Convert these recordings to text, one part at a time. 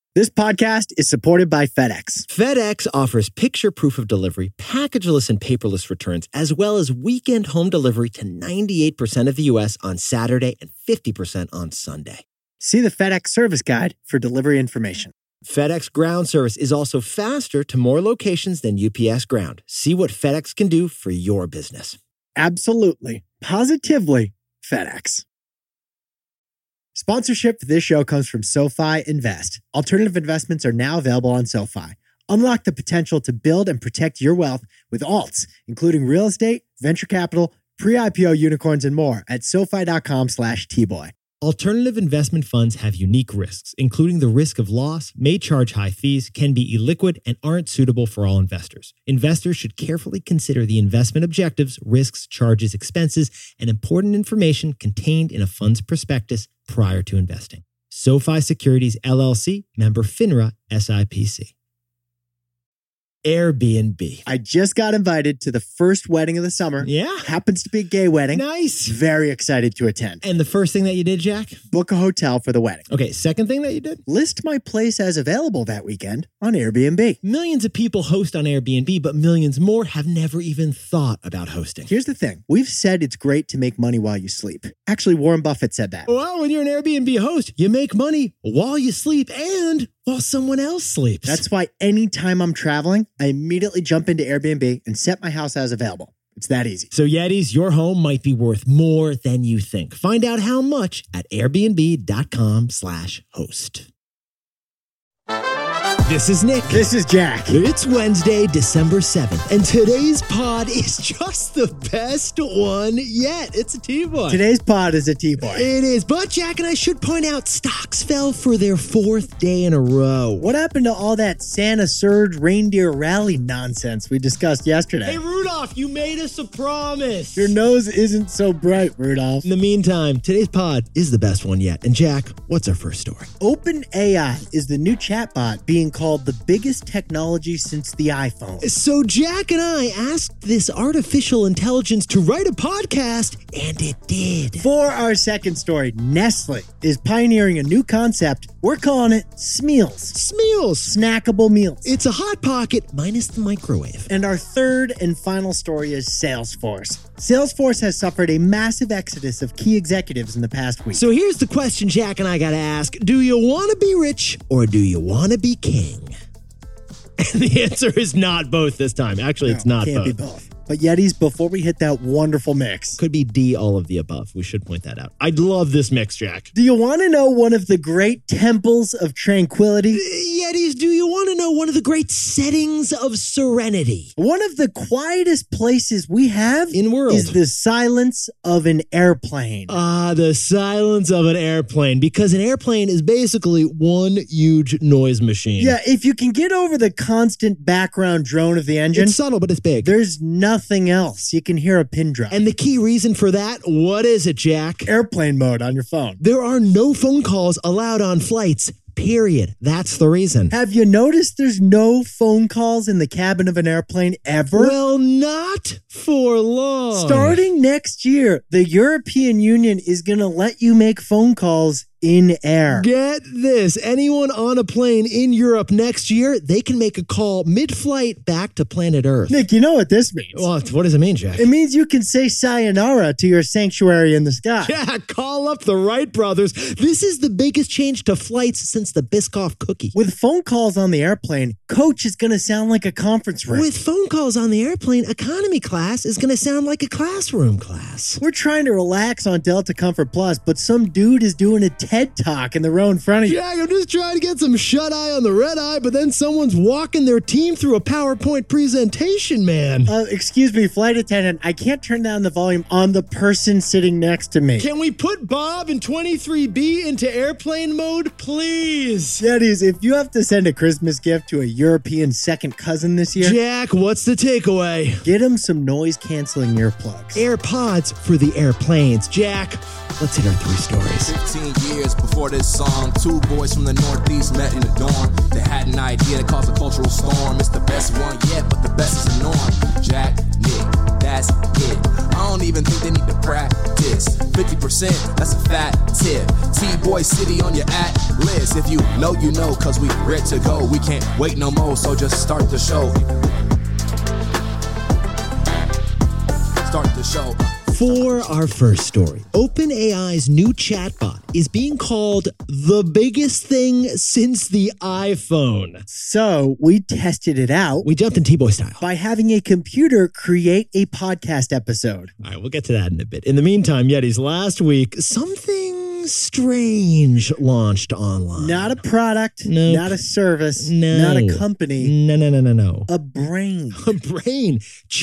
This podcast is supported by FedEx. FedEx offers picture proof of delivery, packageless and paperless returns, as well as weekend home delivery to 98% of the U.S. on Saturday and 50% on Sunday. See the FedEx service guide for delivery information. FedEx Ground service is also faster to more locations than UPS Ground. See what FedEx can do for your business. Absolutely. Positively FedEx. Sponsorship for this show comes from SoFi Invest. Alternative investments are now available on SoFi. Unlock the potential to build and protect your wealth with alts, including real estate, venture capital, pre-IPO unicorns, and more at SoFi.com/Tboy. Alternative investment funds have unique risks, including the risk of loss, may charge high fees, can be illiquid, and aren't suitable for all investors. Investors should carefully consider the investment objectives, risks, charges, expenses, and important information contained in a fund's prospectus prior to investing. SoFi Securities, LLC, member FINRA, SIPC. Airbnb. I just got invited to the first wedding of the summer. Yeah. Happens to be a gay wedding. Nice. Very excited to attend. And the first thing that you did, Jack? Book a hotel for the wedding. Okay, second thing that you did? List my place as available that weekend on Airbnb. Millions of people host on Airbnb, but millions more have never even thought about hosting. Here's the thing. We've said it's great to make money while you sleep. Actually, Warren Buffett said that. Well, when you're an Airbnb host, you make money while you sleep and while someone else sleeps. That's why anytime I'm traveling, I immediately jump into Airbnb and set my house as available. It's that easy. So Yetis, your home might be worth more than you think. Find out how much at airbnb.com/host. This is Nick. This is Jack. It's Wednesday, December 7th, and today's pod is just the best one yet. It's a T-Boy. Today's pod is a T-Boy. It is, but Jack and I should point out stocks fell for their fourth day in a row. What happened to all that Santa Surge reindeer rally nonsense we discussed yesterday? Hey, Rudolph, you made us a promise. Your nose isn't so bright, Rudolph. In the meantime, today's pod is the best one yet. And Jack, what's our first story? OpenAI is the new chatbot being called the biggest technology since the iPhone. So Jack and I asked this artificial intelligence to write a podcast, and it did. For our second story, Nestle is pioneering a new concept. We're calling it Smeals. Smeals. Snackable meals. It's a Hot Pocket minus the microwave. And our third and final story is Salesforce. Salesforce has suffered a massive exodus of key executives in the past week. So here's the question Jack and I gotta ask. Do you want to be rich or do you want to be king? And the answer is not both this time. Actually, it's not can't both. be both. But Yetis, before we hit that wonderful mix. Could be D, all of the above. We should point that out. I'd love this mix, Jack. Do you want to know one of the great temples of tranquility? Yetis, do you want to know one of the great settings of serenity? One of the quietest places we have in the world is the silence of an airplane. The silence of an airplane. Because an airplane is basically one huge noise machine. Yeah, if you can get over the constant background drone of the engine. It's subtle, but it's big. There's nothing else. You can hear a pin drop. And the key reason for that, what is it, Jack? Airplane mode on your phone. There are no phone calls allowed on flights. Period. That's the reason. Have you noticed there's no phone calls in the cabin of an airplane ever? Well, not for long. Starting next year, the European Union is going to let you make phone calls in air. Get this. Anyone on a plane in Europe next year, they can make a call mid-flight back to planet Earth. Nick, you know what this means. Well, what does it mean, Jack? It means you can say sayonara to your sanctuary in the sky. Yeah, call up the Wright brothers. This is the biggest change to flights since the Biscoff cookie. With phone calls on the airplane, coach is going to sound like a conference room. With phone calls on the airplane, economy class is going to sound like a classroom class. We're trying to relax on Delta Comfort Plus, but some dude is doing a TED Talk in the row in front of you. Jack, I'm just trying to get some shut-eye on the red eye, but then someone's walking their team through a PowerPoint presentation, man. Excuse me, flight attendant. I can't turn down the volume on the person sitting next to me. Can we put Bob and 23B into airplane mode, please? Yetis, if you have to send a Christmas gift to a European second cousin this year, Jack, what's the takeaway? Get him some noise-canceling earplugs. AirPods for the airplanes. Jack, let's hit our three stories. 15 years before this song, two boys from the Northeast met in the dorm. They had an idea that caused a cultural storm. It's the best one yet, but the best is the norm. Jack, Nick, that's it. I don't even think they need to practice. 50%, that's a fat tip. T-Boy City on your Atlas. If you know, you know, cause we ready to go. We can't wait no more, so just start the show. Start the show. For our first story, OpenAI's new chatbot is being called the biggest thing since the iPhone. So we tested it out We jumped in T-Boy style. by having a computer create a podcast episode. All right, we'll get to that in a bit. In the meantime, Yetis, last week, something strange launched online. Not a product, Nope. not a service, No. not a company, No. a brain. A brain.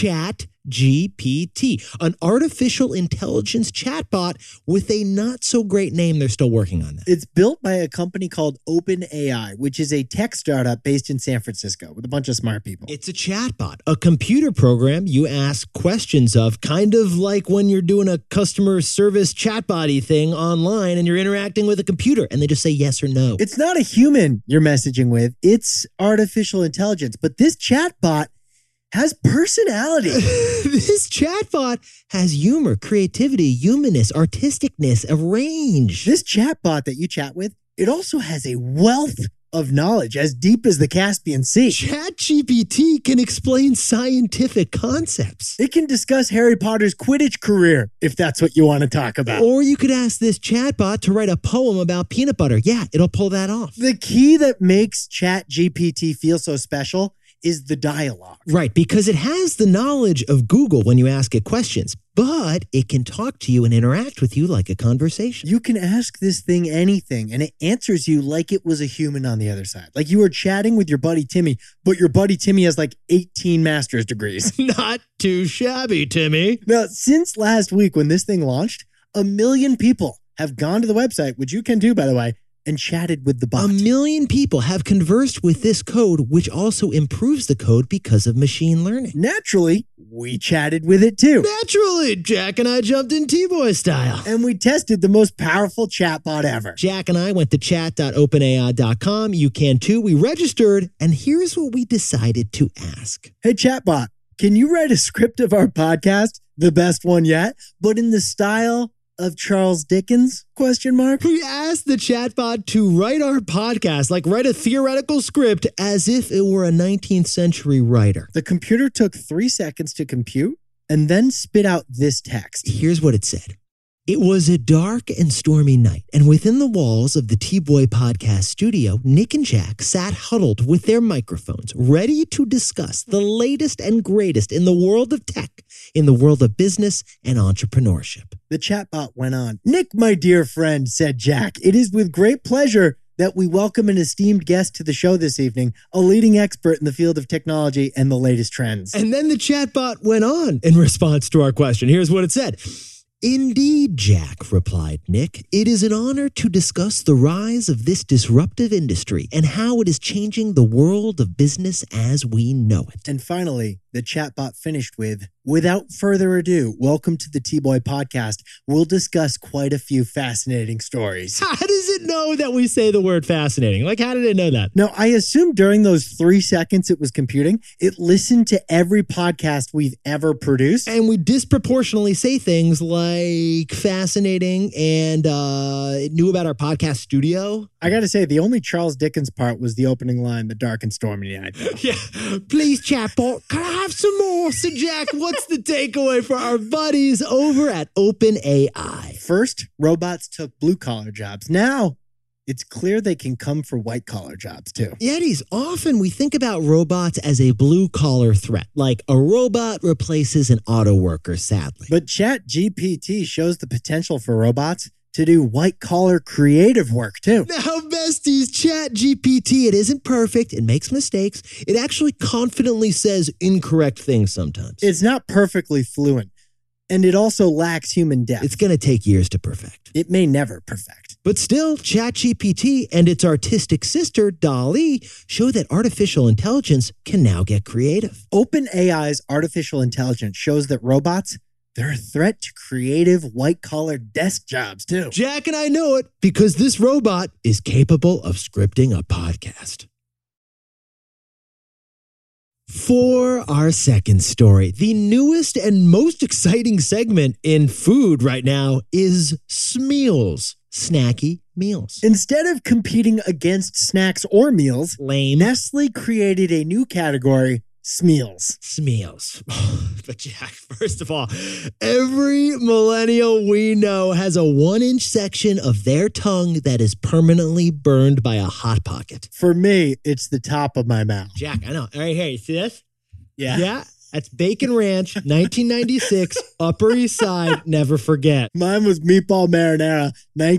ChatGPT, an artificial intelligence chatbot with a not so great name. They're still working on that. It's built by a company called OpenAI, which is a tech startup based in San Francisco with a bunch of smart people. It's a chatbot, a computer program you ask questions of, kind of like when you're doing a customer service chatbot-y thing online and you're interacting with a computer and they just say yes or no. It's not a human you're messaging with, it's artificial intelligence. But this chatbot has personality. This chatbot has humor, creativity, humanness, artisticness, a range. This chatbot that you chat with, it also has a wealth of knowledge as deep as the Caspian Sea. ChatGPT can explain scientific concepts. It can discuss Harry Potter's Quidditch career, if that's what you want to talk about. Or you could ask this chatbot to write a poem about peanut butter. Yeah, it'll pull that off. The key that makes ChatGPT feel so special is the dialogue. Right, because it has the knowledge of Google when you ask it questions, but it can talk to you and interact with you like a conversation. You can ask this thing anything, and it answers you like it was a human on the other side. Like you were chatting with your buddy Timmy, but your buddy Timmy has like 18 master's degrees. Not too shabby, Timmy. Now, since last week when this thing launched, 1 million people have gone to the website, which you can do, by the way, and chatted with the bot. 1 million people have conversed with this code, which also improves the code because of machine learning. Naturally, we chatted with it too. Naturally, Jack and I jumped in T-Boy style. And we tested the most powerful chatbot ever. Jack and I went to chat.openai.com. You can too. We registered, and here's what we decided to ask. Hey, chatbot, can you write a script of our podcast, the best one yet, but in the style of Charles Dickens? ? We asked the chatbot to write our podcast, like write a theoretical script as if it were a 19th century writer. The computer took 3 seconds to compute and then spit out this text. Here's what it said. It was a dark and stormy night, and within the walls of the T-Boy podcast studio, Nick and Jack sat huddled with their microphones, ready to discuss the latest and greatest in the world of tech, in the world of business and entrepreneurship. The chatbot went on. Nick, my dear friend, said Jack, it is with great pleasure that we welcome an esteemed guest to the show this evening, a leading expert in the field of technology and the latest trends. And then the chatbot went on in response to our question. Here's what it said. Indeed, Jack, replied Nick. It is an honor to discuss the rise of this disruptive industry and how it is changing the world of business as we know it. And finally, the chatbot finished with, without further ado, welcome to the T-Boy podcast. We'll discuss quite a few fascinating stories. How does it know that we say the word fascinating? Like, how did it know that? Now, I assume during those 3 seconds it was computing, it listened to every podcast we've ever produced. And we disproportionately say things like fascinating and it knew about our podcast studio. I got to say, the only Charles Dickens part was the opening line, the dark and stormy night. Yeah. Please, chatbot, can I have some more? So, Jack, what's the takeaway for our buddies over at OpenAI? First, robots took blue-collar jobs. Now, it's clear they can come for white-collar jobs, too. Yetis, often we think about robots as a blue-collar threat, like a robot replaces an auto worker, sadly. But ChatGPT shows the potential for robots to do white-collar creative work, too. Now, besties, ChatGPT, it isn't perfect. It makes mistakes. It actually confidently says incorrect things sometimes. It's not perfectly fluent, and it also lacks human depth. It's going to take years to perfect. It may never perfect. But still, ChatGPT and its artistic sister, DALL-E, show that artificial intelligence can now get creative. OpenAI's artificial intelligence shows that robots, they're a threat to creative white-collar desk jobs, too. Jack and I know it because this robot is capable of scripting a podcast. For our second story, the newest and most exciting segment in food right now is Smeals, snacky meals. Instead of competing against snacks or meals, Lame. Nestle created a new category, Smeals. Smeals. But Jack, first of all, every millennial we know has a 1-inch section of their tongue that is permanently burned by a Hot Pocket. For me, it's the top of my mouth. Jack, I know. Right here, you see this? Yeah. Yeah. That's Bacon Ranch, 1996, Upper East Side, never forget. Mine was Meatball Marinara,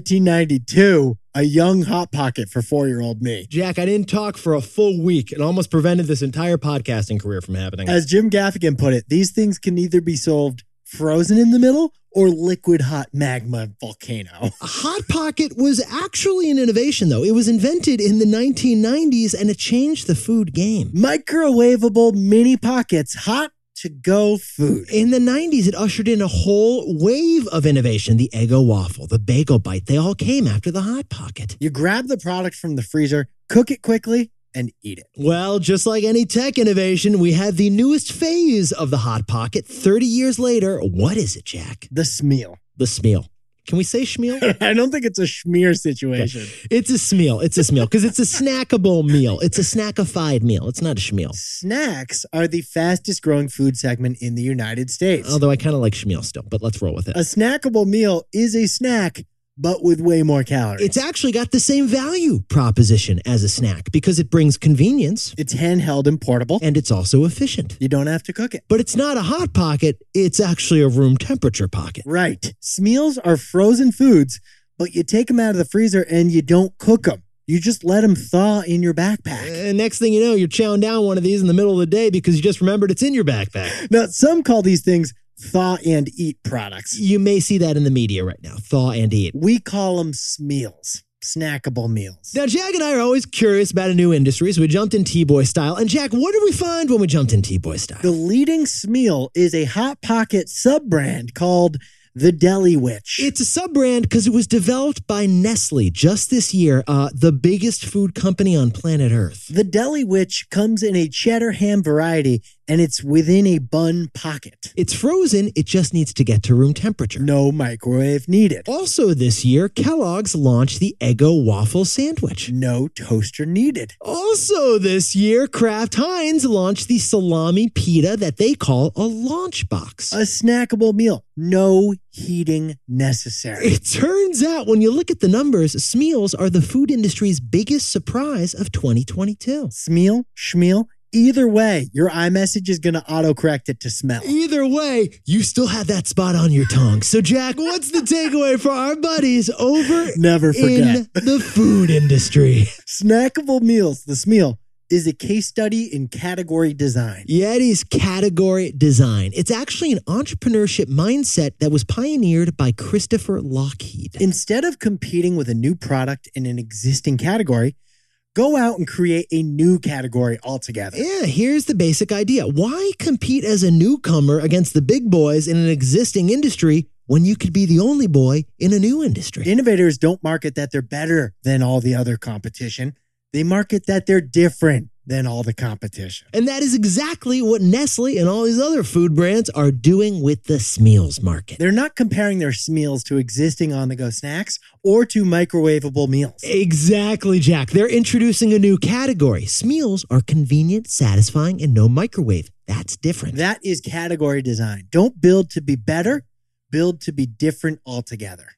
1992, a young Hot Pocket for 4-year-old me. Jack, I didn't talk for a full week and almost prevented this entire podcasting career from happening. As Jim Gaffigan put it, these things can either be sold frozen in the middle or liquid hot magma volcano. A Hot Pocket was actually an innovation, though. It was invented in the 1990s, and it changed the food game. Microwavable mini pockets, hot to go food. In the 90s, it ushered in a whole wave of innovation. The Eggo waffle, the bagel bite, they all came after the Hot Pocket. You grab the product from the freezer, cook it quickly, and eat it. Well, just like any tech innovation, we have the newest phase of the Hot Pocket. 30 years later, what is it, Jack? The Smeal. The Smeal. Can we say Schmeal? I don't think it's a schmear situation. It's a Smeal. It's a Smeal because it's a snackable meal. It's a snackified meal. It's not a Schmeal. Snacks are the fastest growing food segment in the United States. Although I kind of like Schmeal still, but let's roll with it. A snackable meal is a snack, but with way more calories. It's actually got the same value proposition as a snack because it brings convenience. It's handheld and portable. And it's also efficient. You don't have to cook it. But it's not a Hot Pocket. It's actually a room temperature pocket. Right. Smeals are frozen foods, but you take them out of the freezer and you don't cook them. You just let them thaw in your backpack. And next thing you know, you're chowing down one of these in the middle of the day because you just remembered it's in your backpack. Now, some call these things thaw and eat products. You may see that in the media right now, thaw and eat. We call them Smeals, snackable meals. Now, Jack and I are always curious about a new industry, so we jumped in T-Boy style. And Jack, what did we find when we jumped in T-Boy style? The leading Smeal is a Hot Pocket sub-brand called the Deli Witch. It's a sub-brand because it was developed by Nestle just this year, the biggest food company on planet Earth. The Deli Witch comes in a cheddar ham variety, and it's within a bun pocket. It's frozen. It just needs to get to room temperature. No microwave needed. Also this year, Kellogg's launched the Eggo waffle sandwich. No toaster needed. Also this year, Kraft Heinz launched the salami pita that they call a launch box. A snackable meal. No heating necessary. It turns out when you look at the numbers, Smeals are the food industry's biggest surprise of 2022. Smeal, schmeal, either way, your iMessage is going to autocorrect it to smell. Either way, you still have that spot on your tongue. So, Jack, what's the takeaway for our buddies over Never forget. in the food industry? Snackable meals, the Smeal, is a case study in category design. Yeti's category design. It's actually an entrepreneurship mindset that was pioneered by Christopher Lockheed. Instead of competing with a new product in an existing category, go out and create a new category altogether. Yeah, here's the basic idea. Why compete as a newcomer against the big boys in an existing industry when you could be the only boy in a new industry? Innovators don't market that they're better than all the other competition. They market that they're different than all the competition. And that is exactly what Nestle and all these other food brands are doing with the Smeals market. They're not comparing their Smeals to existing on-the-go snacks or to microwavable meals. Exactly, Jack. They're introducing a new category. Smeals are convenient, satisfying, and no microwave. That's different. That is category design. Don't build to be better, build to be different altogether.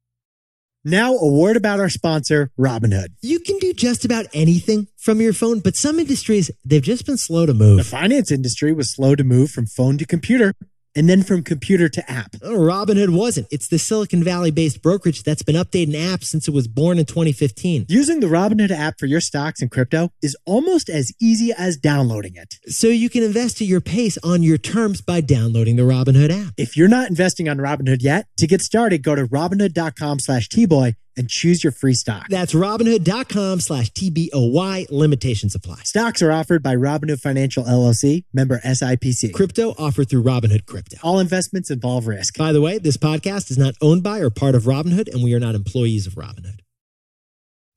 Now, a word about our sponsor, Robinhood. You can do just about anything from your phone, but some industries, they've just been slow to move. The finance industry was slow to move from phone to computer and then from computer to app. Robinhood wasn't. It's the Silicon Valley-based brokerage that's been updating apps since it was born in 2015. Using the Robinhood app for your stocks and crypto is almost as easy as downloading it. So you can invest at your pace on your terms by downloading the Robinhood app. If you're not investing on Robinhood yet, to get started, go to Robinhood.com/Tboy and choose your free stock. That's Robinhood.com/TBOY. Limitations apply. Stocks are offered by Robinhood Financial LLC, member SIPC. Crypto offered through Robinhood Crypto. All investments involve risk. By the way, this podcast is not owned by or part of Robinhood, and we are not employees of Robinhood.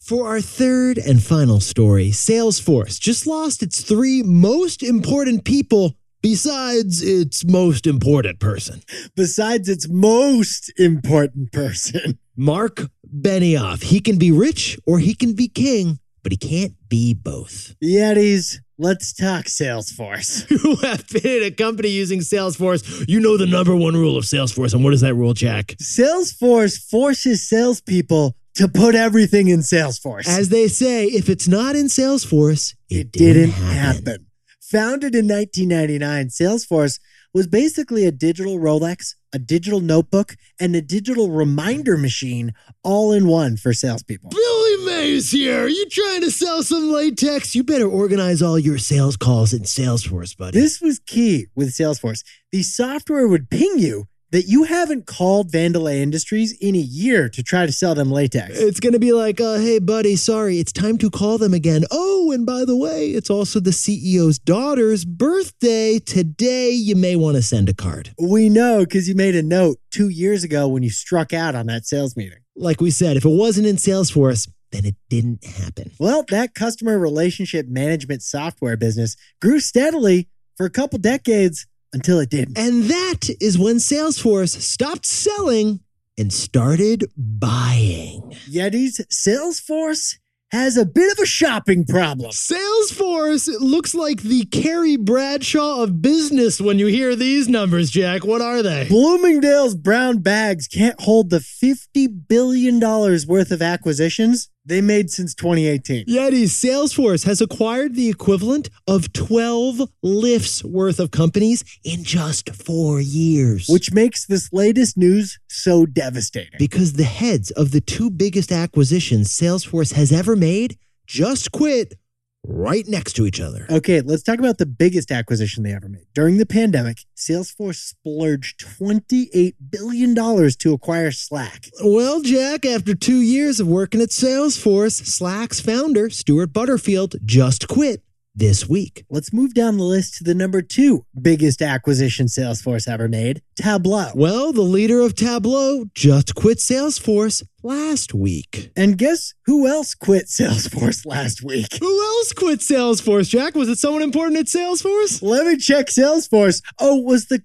For our third and final story, Salesforce just lost its three most important people besides its most important person. Besides its most important person. Mark Benioff. He can be rich or he can be king, but he can't be both. Yetis, let's talk Salesforce. You have been at a company using Salesforce. You know the number one rule of Salesforce. And what is that rule, Jack? Salesforce forces salespeople to put everything in Salesforce. As they say, if it's not in Salesforce, it didn't happen. Founded in 1999, Salesforce was basically a digital Rolex, a digital notebook, and a digital reminder machine all in one for salespeople. Billy Mays here. You trying to sell some latex? You better organize all your sales calls in Salesforce, buddy. This was key with Salesforce. The software would ping you that you haven't called Vandelay Industries in a year to try to sell them latex. It's going to be like, hey, buddy, sorry, it's time to call them again. Oh, and by the way, it's also the CEO's daughter's birthday. Today, you may want to send a card. We know because you made a note 2 years ago when you struck out on that sales meeting. Like we said, if it wasn't in Salesforce, then it didn't happen. Well, that customer relationship management software business grew steadily for a couple decades until it didn't. And that is when Salesforce stopped selling and started buying. Yetis, Salesforce has a bit of a shopping problem. Salesforce looks like the Carrie Bradshaw of business when you hear these numbers, Jack. What are they? Bloomingdale's brown bags can't hold the $50 billion worth of acquisitions they made since 2018. Yetis, Salesforce has acquired the equivalent of 12 Lyft's worth of companies in just 4 years. Which makes this latest news so devastating. Because the heads of the two biggest acquisitions Salesforce has ever made just quit right next to each other. Okay, let's talk about the biggest acquisition they ever made. During the pandemic, Salesforce splurged $28 billion to acquire Slack. Well, Jack, after 2 years of working at Salesforce, Slack's founder, Stuart Butterfield, just quit this week. Let's move down the list to the number 2 biggest acquisition Salesforce ever made, Tableau. Well, the leader of Tableau just quit Salesforce last week. And guess who else quit Salesforce last week? Who else quit Salesforce, Jack? Was it someone important at Salesforce? Let me check Salesforce. Oh, it was the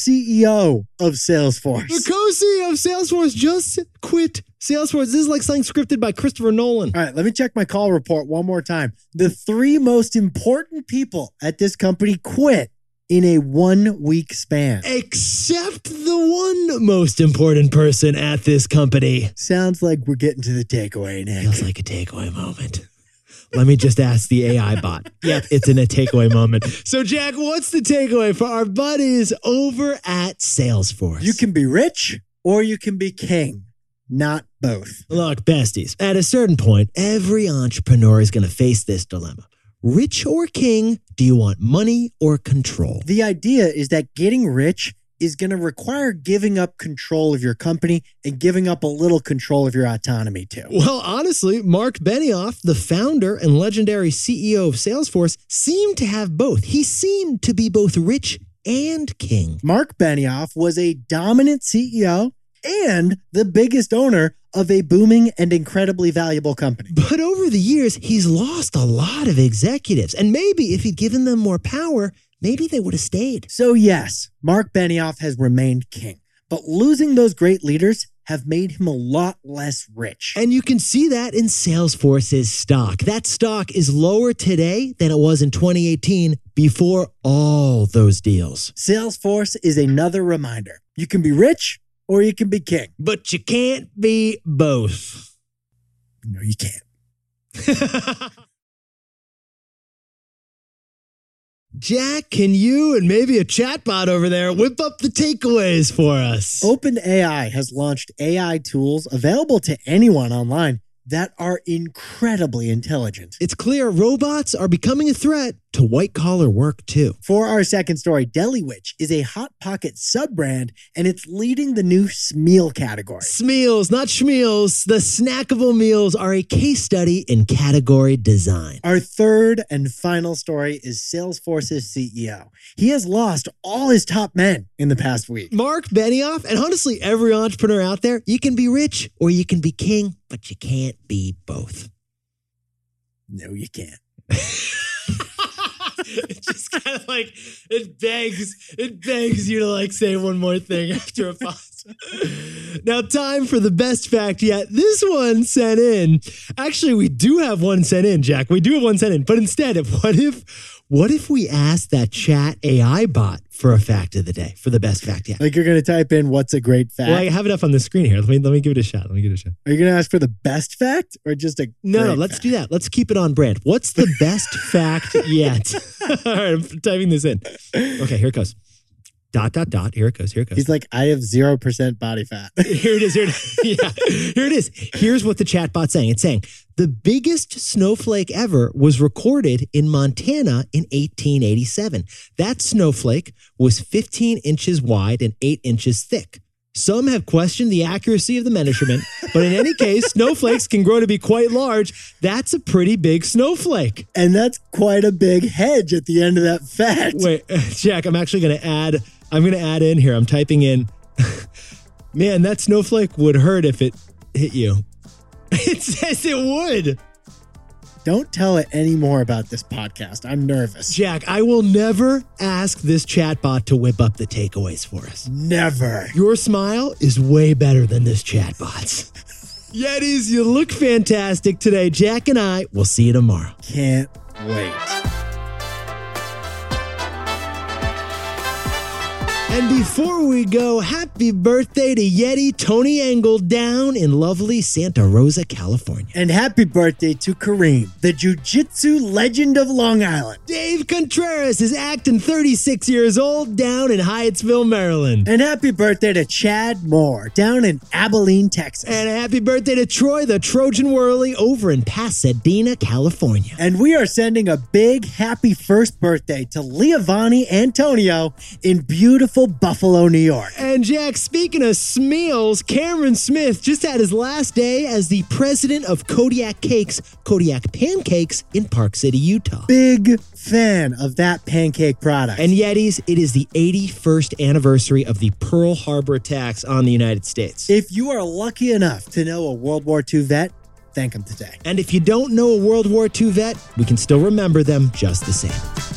co-CEO of Salesforce. The co-CEO of Salesforce just quit Salesforce. This is like something scripted by Christopher Nolan. All right, let me check my call report one more time. The 3 most important people at this company quit in a 1-week span. Except the one most important person at this company. Sounds like we're getting to the takeaway, Nick. Feels like a takeaway moment. Let me just ask the AI bot. Yep, it's in a takeaway moment. So, Jack, what's the takeaway for our buddies over at Salesforce? You can be rich or you can be king. Not both. Look, besties, at a certain point, every entrepreneur is going to face this dilemma. Rich or king, do you want money or control? The idea is that getting rich is going to require giving up control of your company and giving up a little control of your autonomy too. Well, honestly, Mark Benioff, the founder and legendary CEO of Salesforce, seemed to have both. He seemed to be both rich and king. Mark Benioff was a dominant CEO and the biggest owner of a booming and incredibly valuable company. But over the years, he's lost a lot of executives. And maybe if he'd given them more power, maybe they would have stayed. So yes, Mark Benioff has remained king. But losing those great leaders have made him a lot less rich. And you can see that in Salesforce's stock. That stock is lower today than it was in 2018 before all those deals. Salesforce is another reminder. You can be rich or you can be king. But you can't be both. No, you can't. Jack, can you and maybe a chatbot over there whip up the takeaways for us? OpenAI has launched AI tools available to anyone online that are incredibly intelligent. It's clear robots are becoming a threat to white-collar work, too. For our second story, Deli Witch is a Hot Pocket sub-brand, and it's leading the new Smeal category. Smeals, not schmeals. The snackable meals are a case study in category design. Our third and final story is Salesforce's CEO. He has lost all his top men in the past week. Mark Benioff, and honestly, every entrepreneur out there, you can be rich or you can be king, but you can't be both. No, you can't. It's just kind of like it begs you to like say one more thing after a pause. Now, time for the best fact yet. This one sent in. Actually, we do have one sent in, Jack. We do have one sent in. But instead, what if we asked that chat AI bot for a fact of the day, for the best fact yet? Like you're going to type in what's a great fact? Well, I have it up on the screen here. Let me give it a shot. Are you going to ask for the best fact or just a No, let's do that. Let's keep it on brand. What's the best fact yet? All right, I'm typing this in. Okay, here it goes. ... Here it goes. He's like, I have 0% body fat. Here it is. Yeah, here it is. Here's what the chatbot's saying. It's saying the biggest snowflake ever was recorded in Montana in 1887. That snowflake was 15 inches wide and 8 inches thick. Some have questioned the accuracy of the measurement, but in any case, snowflakes can grow to be quite large. That's a pretty big snowflake. And that's quite a big hedge at the end of that fact. Wait, Jack, I'm actually going to add in here. I'm typing in, man, that snowflake would hurt if it hit you. It says it would. Don't tell it any more about this podcast. I'm nervous. Jack, I will never ask this chatbot to whip up the takeaways for us. Never. Your smile is way better than this chatbot's. Yetis, you look fantastic today. Jack and I will see you tomorrow. Can't wait. And before we go, happy birthday to Yeti Tony Engel down in lovely Santa Rosa, California. And happy birthday to Kareem, the jiu-jitsu legend of Long Island. Dave Contreras is acting 36 years old down in Hyattsville, Maryland. And happy birthday to Chad Moore down in Abilene, Texas. And a happy birthday to Troy, the Trojan Whirly, over in Pasadena, California. And we are sending a big happy first birthday to Leovani Antonio in beautiful Buffalo, New York. And Jack, speaking of Smeals, Cameron Smith just had his last day as the president of Kodiak Pancakes in Park City, Utah. Big fan of that pancake product. And Yetis, it is the 81st anniversary of the Pearl Harbor attacks on the United States. If you are lucky enough to know a World War II vet, thank him today. And if you don't know a World War II vet, we can still remember them just the same.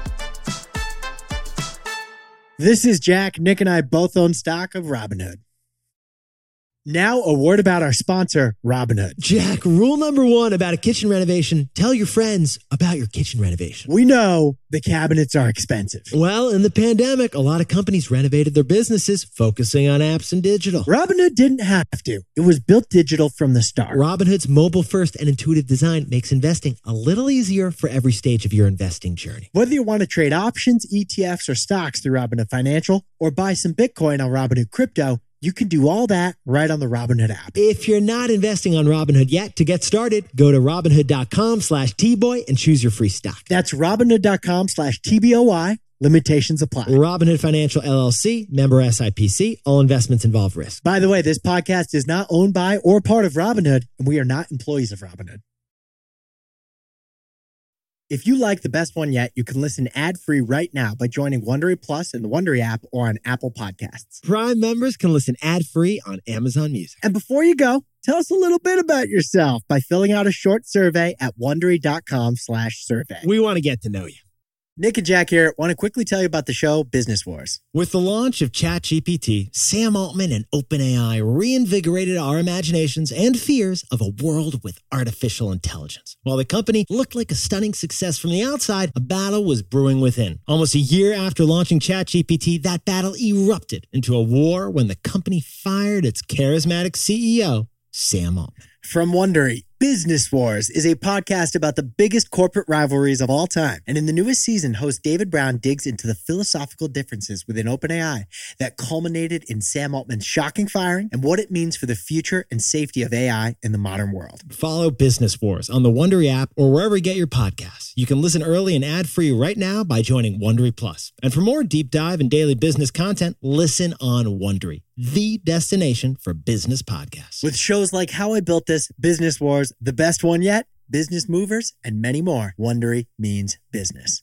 This is Jack. Nick and I both own stock of Robinhood. Now, a word about our sponsor, Robinhood. Jack, rule number 1 about a kitchen renovation, tell your friends about your kitchen renovation. We know the cabinets are expensive. Well, in the pandemic, a lot of companies renovated their businesses, focusing on apps and digital. Robinhood didn't have to. It was built digital from the start. Robinhood's mobile-first and intuitive design makes investing a little easier for every stage of your investing journey. Whether you want to trade options, ETFs, or stocks through Robinhood Financial, or buy some Bitcoin on Robinhood Crypto, you can do all that right on the Robinhood app. If you're not investing on Robinhood yet, to get started, go to Robinhood.com/TBoy and choose your free stock. That's Robinhood.com/TBOY. Limitations apply. Robinhood Financial LLC, member SIPC. All investments involve risk. By the way, this podcast is not owned by or part of Robinhood, and we are not employees of Robinhood. If you like the best one yet, you can listen ad-free right now by joining Wondery Plus in the Wondery app or on Apple Podcasts. Prime members can listen ad-free on Amazon Music. And before you go, tell us a little bit about yourself by filling out a short survey at Wondery.com/survey. We want to get to know you. Nick and Jack here want to quickly tell you about the show Business Wars. With the launch of ChatGPT, Sam Altman and OpenAI reinvigorated our imaginations and fears of a world with artificial intelligence. While the company looked like a stunning success from the outside, a battle was brewing within. Almost a year after launching ChatGPT, that battle erupted into a war when the company fired its charismatic CEO, Sam Altman. From Wondery, Business Wars is a podcast about the biggest corporate rivalries of all time. And in the newest season, host David Brown digs into the philosophical differences within OpenAI that culminated in Sam Altman's shocking firing and what it means for the future and safety of AI in the modern world. Follow Business Wars on the Wondery app or wherever you get your podcasts. You can listen early and ad-free right now by joining Wondery Plus. And for more deep dive and daily business content, listen on Wondery, the destination for business podcasts. With shows like How I Built This, Business Wars, The Best One Yet, Business Movers, and many more, Wondery means business.